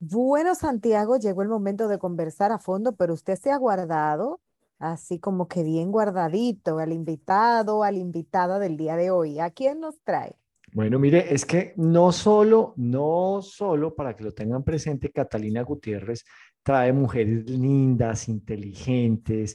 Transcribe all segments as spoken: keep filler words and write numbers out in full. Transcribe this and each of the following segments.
Bueno, Santiago, llegó el momento de conversar a fondo, pero usted se ha guardado, así como que bien guardadito, al invitado, a la invitada del día de hoy. ¿A quién nos trae? Bueno, mire, es que no solo, no solo para que lo tengan presente, Catalina Gutiérrez trae mujeres lindas, inteligentes,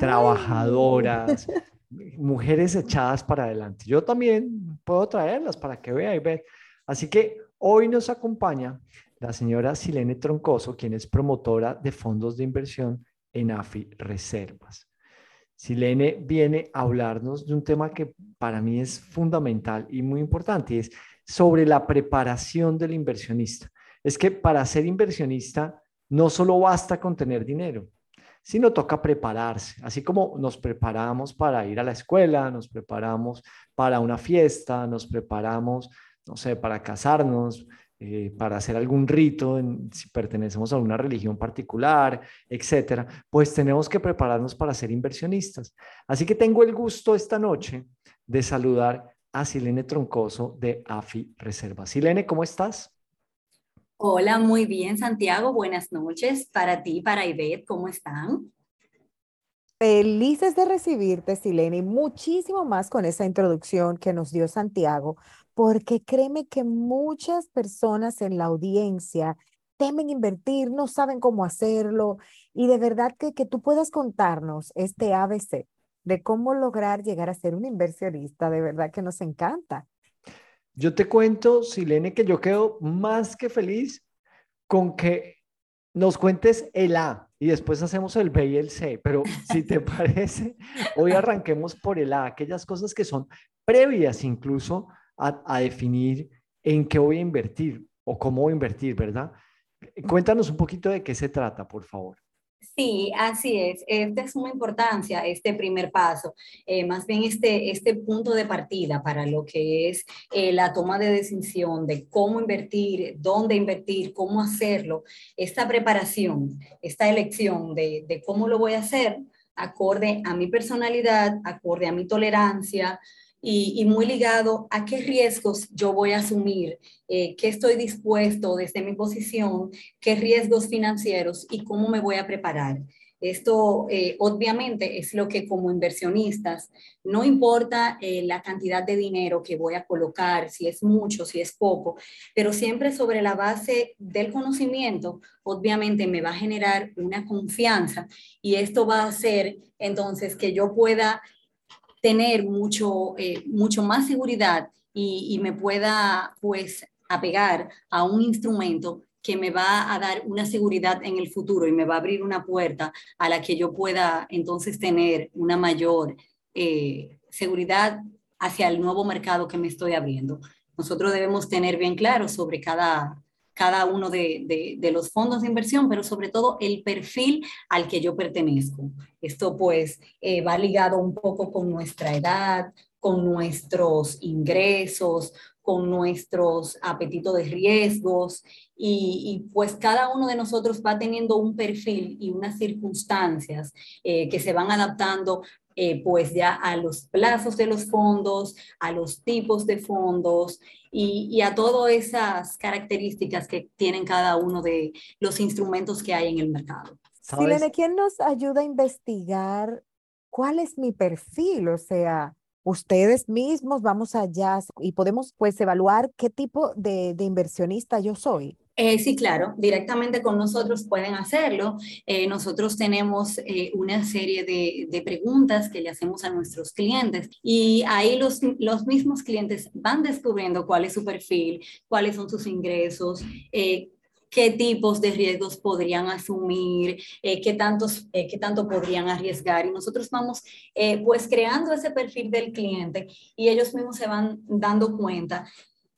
Ay, trabajadoras, mujeres echadas para adelante. Yo también puedo traerlas para que vea y ver. Así que hoy nos acompaña la señora Silene Troncoso, quien es promotora de fondos de inversión en AFI Reservas. Silene viene a hablarnos de un tema que para mí es fundamental y muy importante, y es sobre la preparación del inversionista. Es que para ser inversionista no solo basta con tener dinero, sino toca prepararse, así como nos preparamos para ir a la escuela, nos preparamos para una fiesta, nos preparamos, no sé, para casarnos, eh, para hacer algún rito, en, si pertenecemos a una religión particular, etcétera, pues tenemos que prepararnos para ser inversionistas. Así que tengo el gusto esta noche de saludar a Silene Troncoso de AFI Reserva. Silene, ¿cómo estás? Hola, muy bien, Santiago. Buenas noches para ti, para Ivette. ¿Cómo están? felices de recibirte, Silene, y muchísimo más con esa introducción que nos dio Santiago, porque créeme que muchas personas en la audiencia temen invertir, no saben cómo hacerlo, y de verdad que, que tú puedas contarnos este A B C de cómo lograr llegar a ser un inversionista, de verdad que nos encanta. Yo te cuento, Silene, que yo quedo más que feliz con que nos cuentes el A y después hacemos el B y el C, pero si te parece, hoy arranquemos por el A, aquellas cosas que son previas incluso a, a definir en qué voy a invertir o cómo voy a invertir, ¿verdad? Cuéntanos un poquito de qué se trata, por favor. Sí, así es. Es de suma importancia este primer paso, eh, más bien este, este punto de partida para lo que es eh, la toma de decisión de cómo invertir, dónde invertir, cómo hacerlo. Esta preparación, esta elección de, de cómo lo voy a hacer, acorde a mi personalidad, acorde a mi tolerancia y, y muy ligado a qué riesgos yo voy a asumir, eh, qué estoy dispuesto desde mi posición, qué riesgos financieros y cómo me voy a preparar. Esto eh, obviamente es lo que como inversionistas, no importa eh, la cantidad de dinero que voy a colocar, si es mucho, si es poco, pero siempre sobre la base del conocimiento, obviamente me va a generar una confianza y esto va a hacer entonces que yo pueda tener mucho, eh, mucho más seguridad y, y me pueda pues apegar a un instrumento que me va a dar una seguridad en el futuro y me va a abrir una puerta a la que yo pueda entonces tener una mayor eh, seguridad hacia el nuevo mercado que me estoy abriendo. Nosotros debemos tener bien claro sobre cada, cada uno de, de, de los fondos de inversión, pero sobre todo el perfil al que yo pertenezco. Esto pues eh, va ligado un poco con nuestra edad, con nuestros ingresos, con nuestros apetitos de riesgos y, y, pues cada uno de nosotros va teniendo un perfil y unas circunstancias eh, que se van adaptando eh, pues ya a los plazos de los fondos, a los tipos de fondos y, y a todas esas características que tienen cada uno de los instrumentos que hay en el mercado. ¿Sabes? Silene, ¿quién nos ayuda a investigar cuál es mi perfil? O sea, ustedes mismos vamos allá y podemos pues evaluar qué tipo de, de inversionista yo soy. Eh, sí, claro, directamente con nosotros pueden hacerlo. Eh, nosotros tenemos eh, una serie de, de, preguntas que le hacemos a nuestros clientes y ahí los, los mismos clientes van descubriendo cuál es su perfil, cuáles son sus ingresos, eh, qué tipos de riesgos podrían asumir, eh, qué, tantos, eh, qué tanto podrían arriesgar. Y nosotros vamos eh, pues creando ese perfil del cliente y ellos mismos se van dando cuenta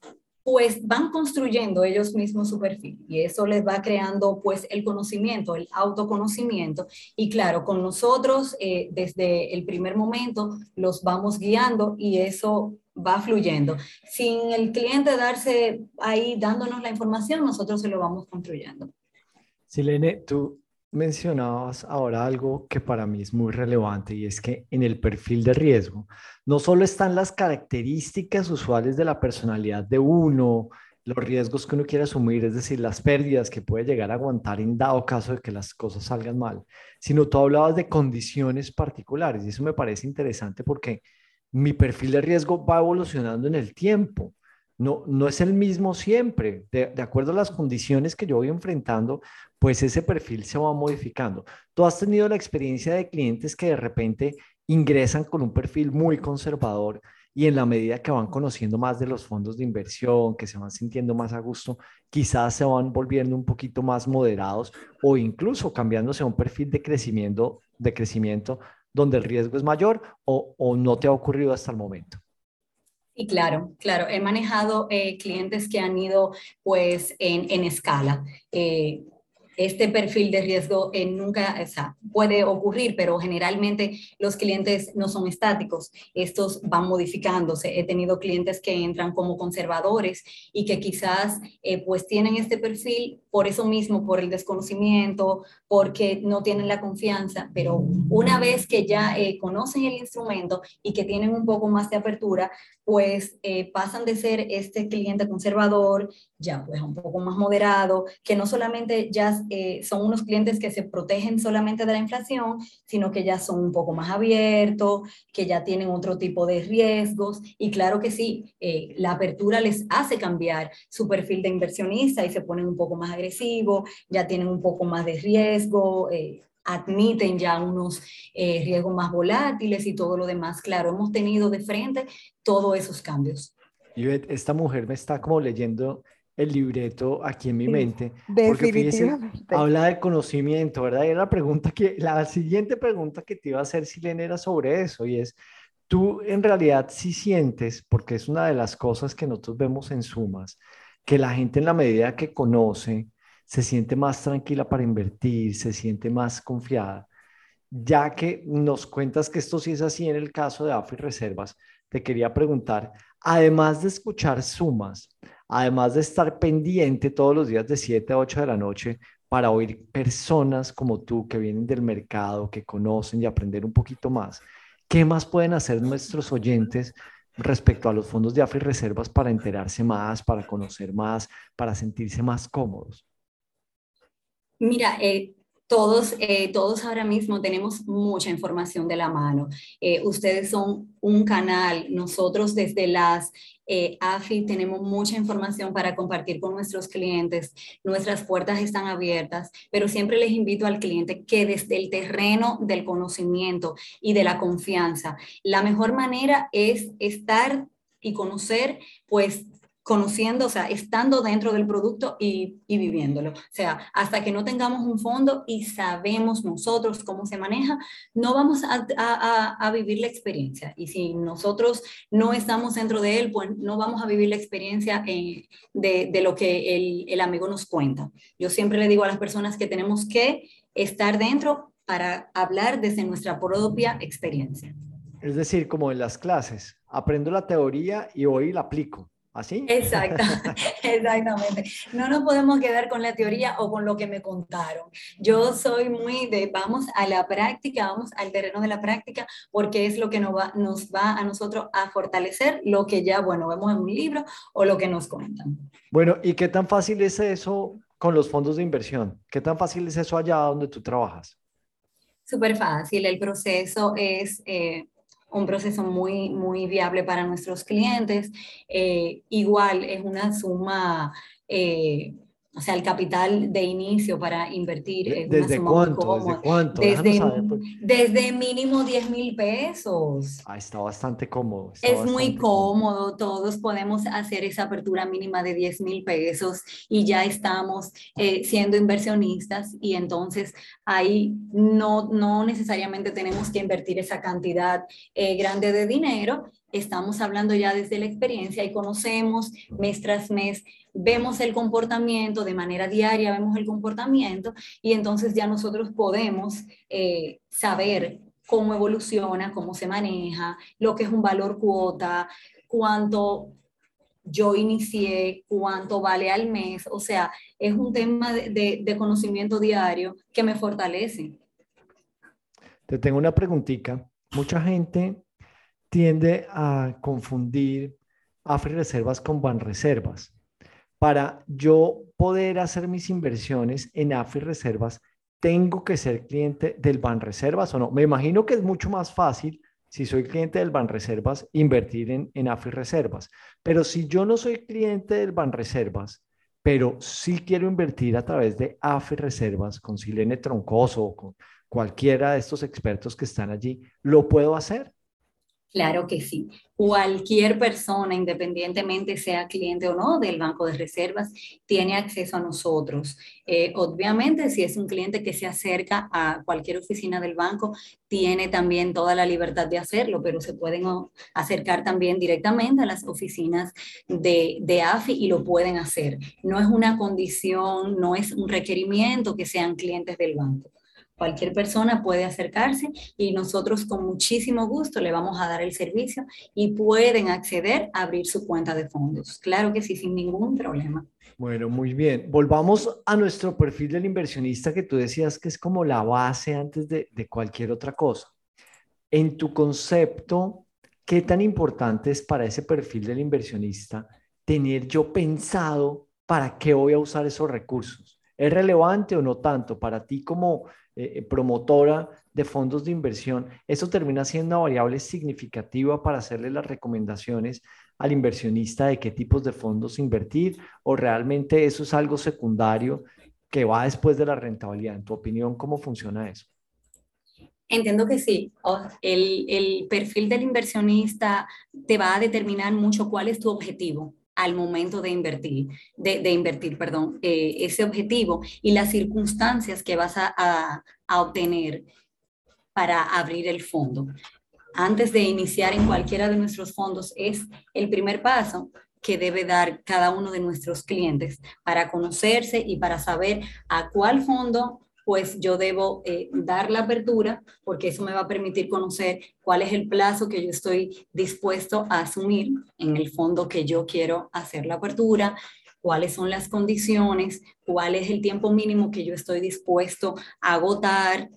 pues van construyendo ellos mismos su perfil y eso les va creando pues el conocimiento, el autoconocimiento y claro, con nosotros eh, desde el primer momento los vamos guiando y eso va fluyendo. Sin el cliente darse ahí dándonos la información, nosotros se lo vamos construyendo. Silene, tú mencionabas ahora algo que para mí es muy relevante y es que en el perfil de riesgo no solo están las características usuales de la personalidad de uno, los riesgos que uno quiere asumir, es decir, las pérdidas que puede llegar a aguantar en dado caso de que las cosas salgan mal, sino tú hablabas de condiciones particulares y eso me parece interesante porque mi perfil de riesgo va evolucionando en el tiempo. No, no es el mismo siempre. De, de acuerdo a las condiciones que yo voy enfrentando, pues ese perfil se va modificando. Tú has tenido la experiencia de clientes que de repente ingresan con un perfil muy conservador y en la medida que van conociendo más de los fondos de inversión, que se van sintiendo más a gusto, quizás se van volviendo un poquito más moderados o incluso cambiándose a un perfil de crecimiento, de crecimiento donde el riesgo es mayor o, o no te ha ocurrido hasta el momento. Y claro, claro, he manejado eh, clientes que han ido pues en, en escala. Eh, este perfil de riesgo eh, nunca, o sea, puede ocurrir, pero generalmente los clientes no son estáticos, estos van modificándose. He tenido clientes que entran como conservadores y que quizás eh, pues tienen este perfil por eso mismo, por el desconocimiento, porque no tienen la confianza, pero una vez que ya eh, conocen el instrumento y que tienen un poco más de apertura, pues eh, pasan de ser este cliente conservador, ya pues un poco más moderado, que no solamente ya eh, son unos clientes que se protegen solamente de la inflación, sino que ya son un poco más abiertos, que ya tienen otro tipo de riesgos, y claro que sí, eh, la apertura les hace cambiar su perfil de inversionista y se ponen un poco más agresivos, ya tienen un poco más de riesgo, eh, admiten ya unos eh, riesgos más volátiles y todo lo demás. Claro, hemos tenido de frente todos esos cambios. Y esta mujer me está como leyendo el libreto aquí en mi Sí, mente, porque fíjese, definitivamente. habla de conocimiento, ¿verdad? Y la pregunta que, la siguiente pregunta que te iba a hacer, Silene, era sobre eso, y es, tú en realidad sí sientes, porque es una de las cosas que nosotros vemos en Sumas, que la gente en la medida que conoce, se siente más tranquila para invertir, se siente más confiada. Ya que nos cuentas que esto sí es así en el caso de AFI Reservas, te quería preguntar, además de escuchar Sumas, además de estar pendiente todos los días de siete a ocho de la noche para oír personas como tú que vienen del mercado, que conocen y aprender un poquito más, ¿qué más pueden hacer nuestros oyentes respecto a los fondos de AFI Reservas para enterarse más, para conocer más, para sentirse más cómodos? Mira, eh, todos, eh, todos ahora mismo tenemos mucha información de la mano. Eh, ustedes son un canal, nosotros desde las eh, AFI tenemos mucha información para compartir con nuestros clientes. Nuestras puertas están abiertas, pero siempre les invito al cliente que desde el terreno del conocimiento y de la confianza, la mejor manera es estar y conocer, pues conociendo, o sea, estando dentro del producto y, y, viviéndolo. O sea, hasta que no tengamos un fondo y sabemos nosotros cómo se maneja, no vamos a, a, a vivir la experiencia. Y si nosotros no estamos dentro de él, pues no vamos a vivir la experiencia eh, de, de lo que el, el amigo nos cuenta. Yo siempre le digo a las personas que tenemos que estar dentro para hablar desde nuestra propia experiencia. Es decir, como en las clases, aprendo la teoría y hoy la aplico. ¿Así? Exacto, exactamente. No nos podemos quedar con la teoría o con lo que me contaron. Yo soy muy de vamos a la práctica, vamos al terreno de la práctica, porque es lo que nos va, nos va a nosotros a fortalecer lo que ya, bueno, vemos en un libro o lo que nos cuentan. Bueno, ¿y qué tan fácil es eso con los fondos de inversión? ¿Qué tan fácil es eso allá donde tú trabajas? Súper fácil, el proceso es eh, un proceso muy, muy viable para nuestros clientes. Eh, igual es una suma, eh, o sea, el capital de inicio para invertir ¿De- es una ¿Desde suma muy cuánto? ¿Desde cómoda, cuánto? Déjanos desde, saber. Pues. desde mínimo diez mil pesos. Ah, está bastante cómodo, está Es muy bastante cómodo. cómodo, todos podemos hacer esa apertura mínima de diez mil pesos y ya estamos eh, siendo inversionistas y entonces ahí no, no necesariamente tenemos que invertir esa cantidad eh, grande de dinero. Estamos hablando ya desde la experiencia y conocemos mes tras mes, vemos el comportamiento de manera diaria, vemos el comportamiento y entonces ya nosotros podemos eh, saber cómo evoluciona, cómo se maneja, lo que es un valor cuota, cuánto yo inicié, cuánto vale al mes. O sea, es un tema de, de, de conocimiento diario que me fortalece. Te tengo una preguntita. Mucha gente tiende a confundir AFRI Reservas con Banreservas, para yo poder hacer mis inversiones en Afirreservas, ¿tengo que ser cliente del Banreservas o no? Me imagino que es mucho más fácil si soy cliente del Banreservas invertir en, en Afirreservas. Pero si yo no soy cliente del Banreservas, pero sí quiero invertir a través de Afirreservas con Silene Troncoso o con cualquiera de estos expertos que están allí, ¿lo puedo hacer? Claro que sí. Cualquier persona, independientemente sea cliente o no del Banco de Reservas, tiene acceso a nosotros. Eh, obviamente, si es un cliente que se acerca a cualquier oficina del banco, tiene también toda la libertad de hacerlo, pero se pueden o, acercar también directamente a las oficinas de, de A F I y lo pueden hacer. No es una condición, no es un requerimiento que sean clientes del banco. Cualquier persona puede acercarse y nosotros con muchísimo gusto le vamos a dar el servicio y pueden acceder a abrir su cuenta de fondos. Claro que sí, sin ningún problema. Bueno, muy bien. Volvamos a nuestro perfil del inversionista que tú decías que es como la base antes de, de cualquier otra cosa. En tu concepto, ¿qué tan importante es para ese perfil del inversionista tener yo pensado para qué voy a usar esos recursos? ¿Es relevante o no tanto para ti como eh, promotora de fondos de inversión? ¿Eso termina siendo una variable significativa para hacerle las recomendaciones al inversionista de qué tipos de fondos invertir? ¿O realmente eso es algo secundario que va después de la rentabilidad? En tu opinión, ¿cómo funciona eso? Entiendo que sí. O- El, el perfil del inversionista te va a determinar mucho cuál es tu objetivo al momento de invertir, de, de invertir, perdón, eh, ese objetivo y las circunstancias que vas a, a, a obtener para abrir el fondo. Antes de iniciar en cualquiera de nuestros fondos es el primer paso que debe dar cada uno de nuestros clientes para conocerse y para saber a cuál fondo pues yo debo eh, dar la apertura, porque eso me va a permitir conocer cuál es el plazo que yo estoy dispuesto a asumir en el fondo que yo quiero hacer la apertura, cuáles son las condiciones, cuál es el tiempo mínimo que yo estoy dispuesto a agotar,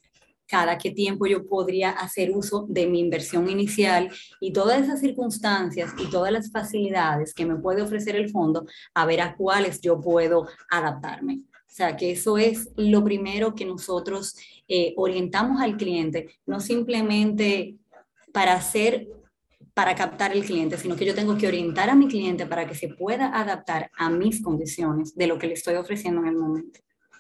cada qué tiempo yo podría hacer uso de mi inversión inicial y todas esas circunstancias y todas las facilidades que me puede ofrecer el fondo, a ver a cuáles yo puedo adaptarme. O sea, que eso es lo primero que nosotros eh, orientamos al cliente, no simplemente para hacer, para captar el cliente, sino que yo tengo que orientar a mi cliente para que se pueda adaptar a mis condiciones de lo que le estoy ofreciendo en el momento.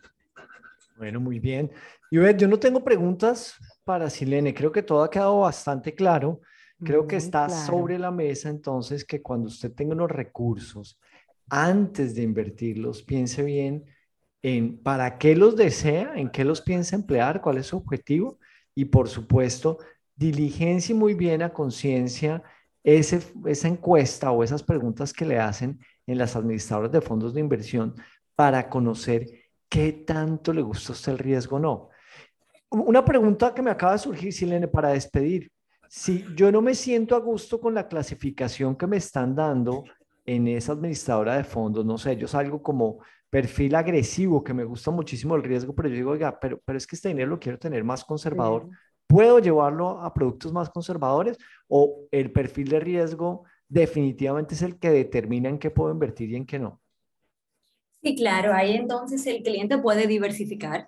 Bueno, muy bien. Y ve, yo no tengo preguntas para Silene. Creo que todo ha quedado bastante claro. Creo que Muy está claro. sobre la mesa entonces que cuando usted tenga unos recursos, antes de invertirlos, piense bien en para qué los desea, en qué los piensa emplear, cuál es su objetivo y por supuesto, diligencie muy bien a conciencia ese, esa encuesta o esas preguntas que le hacen en las administradoras de fondos de inversión para conocer qué tanto le gusta a usted el riesgo o no. Una pregunta que me acaba de surgir, Silene, para despedir. Si yo no me siento a gusto con la clasificación que me están dando en esa administradora de fondos, no sé, yo salgo como perfil agresivo, que me gusta muchísimo el riesgo, pero yo digo, oiga, pero, pero es que este dinero lo quiero tener más conservador. Sí. ¿Puedo llevarlo a productos más conservadores o el perfil de riesgo definitivamente es el que determina en qué puedo invertir y en qué no? Sí, claro, ahí entonces el cliente puede diversificar.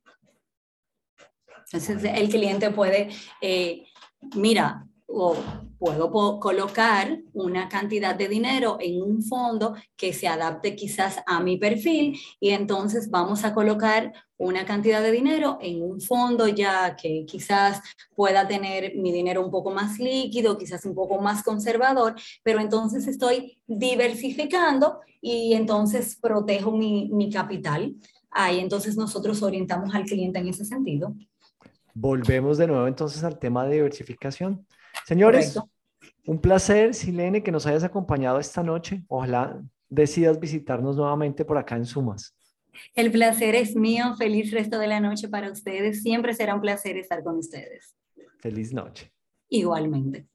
Entonces Bueno. el cliente puede, eh, mira, o puedo po- colocar una cantidad de dinero en un fondo que se adapte quizás a mi perfil y entonces vamos a colocar una cantidad de dinero en un fondo ya que quizás pueda tener mi dinero un poco más líquido, quizás un poco más conservador, pero entonces estoy diversificando y entonces protejo mi, mi capital. Ahí entonces nosotros orientamos al cliente en ese sentido. Volvemos de nuevo entonces al tema de diversificación. Señores, Correcto. un placer, Silene, que nos hayas acompañado esta noche. Ojalá decidas visitarnos nuevamente por acá en Sumas. El placer es mío. Feliz resto de la noche para ustedes. Siempre será un placer estar con ustedes. Feliz noche. Igualmente.